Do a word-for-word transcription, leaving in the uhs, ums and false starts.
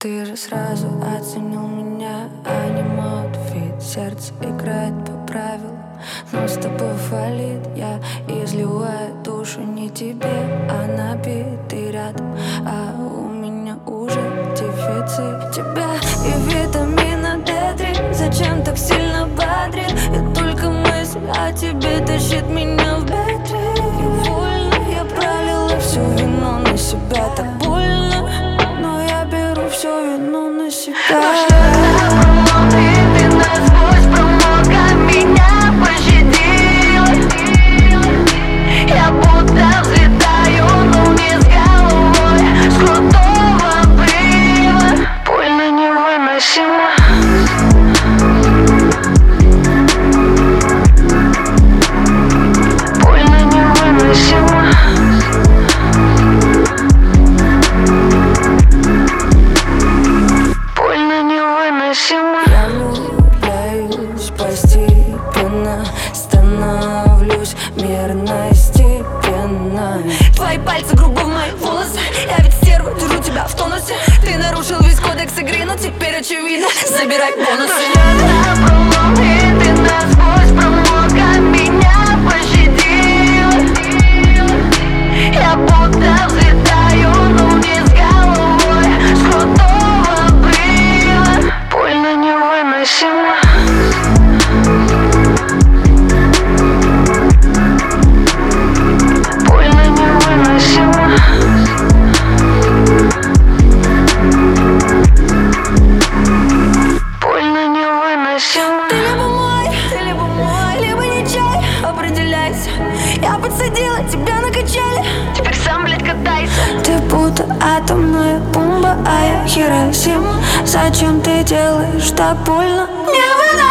Ты же сразу оценил меня, а не мой аутфит. Сердце играет по правилам, но с тобой фалит. Я изливаю душу не тебе, а на бит. Ты рядом, а у меня уже дефицит тебя и витамина дэ три. Зачем так сильно бодрит? И только мысль о тебе тащит меня в бедре. И вольно я пролила всю вину на себя. Так больно, но я беру всю вину на себя. И ты насквозь промокла, меня пощадила. Я будто взлетаю, но не с головой, с крутого обрыва. Больно невыносимо. Больно невыносимо. Больно невыносимо. Я влюбляюсь постепенно, становлюсь мерно, степенно. Твои пальцы грубо в мои волосы. Я ведь стерва, держу тебя в тонусе. Ты нарушил весь кодекс игры, но теперь очевидно. Забирай бонусы. И ты насквозь промокла, меня пощадила. Я будто взлетаю, но не с головой, с крутого обрыва. Больно невыносимо. Больно невыносимо. Больно невыносимо. Ты либо мой, ты либо мой, либо не чай. Определяйся. Я подсадила тебя на качели. Теперь сам, блядь, катайся. Ты будто атомная бомба, а я Хиросима. Зачем ты делаешь так больно? Не